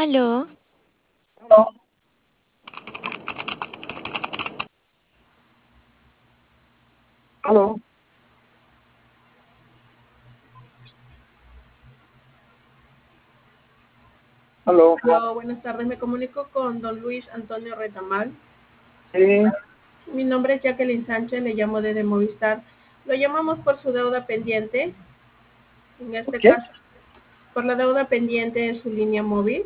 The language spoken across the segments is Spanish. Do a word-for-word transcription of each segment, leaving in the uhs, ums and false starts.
Aló, Aló, aló, aló, Hola, buenas tardes. Me comunico con don Luis Antonio Retamal. sí, Mi nombre es Jacqueline Sánchez, le llamo desde Movistar. Lo llamamos por su deuda pendiente, en ¿por este qué? caso, por la deuda pendiente en su línea móvil.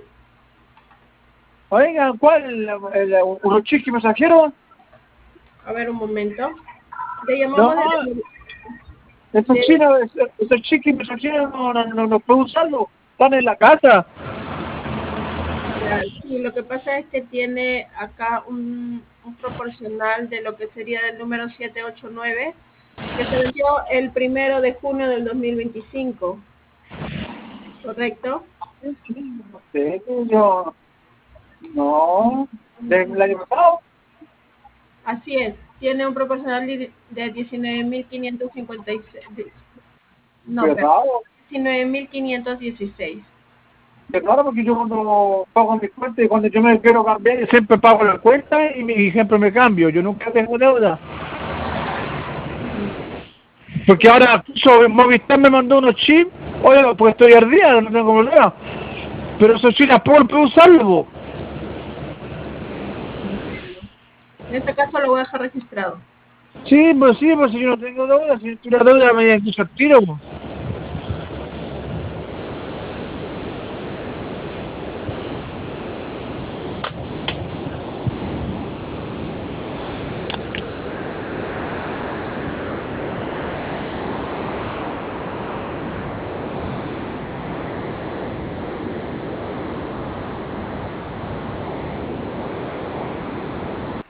Oiga, ¿cuál? ¿El, el, unos chiquis mensajeros? A ver, un momento. Le No, llamamos desde... Movi- esos de- chinos, esos, esos chiquis mensajeros no, no, no, no puedo usarlo, están en la casa. ya, sí, lo que pasa es que tiene acá un, un proporcional de lo que sería del número siete ocho nueve, que se vendió el primero de junio del dos mil veinticinco, ¿correcto? No sé, yo, no, del año pasado, Así es, tiene un proporcional de de diecinueve mil quinientos cincuenta y seis. No, qué perdón, raro, diecinueve mil quinientos dieciséis. qué raro porque yo cuando pago mi cuenta y cuando yo me quiero cambiar, yo siempre pago la cuenta y, me- y siempre me cambio, yo nunca tengo deuda. Porque ahora sobre Movistar me mandó unos chips, oye, pues estoy al día, no tengo problema. Pero eso sí, la puedo, puedo usarlo. Entiendo. En este caso lo voy a dejar registrado. Sí, pues sí, pues si yo no tengo deuda, si tuviera deuda me incluso al tiro, pues.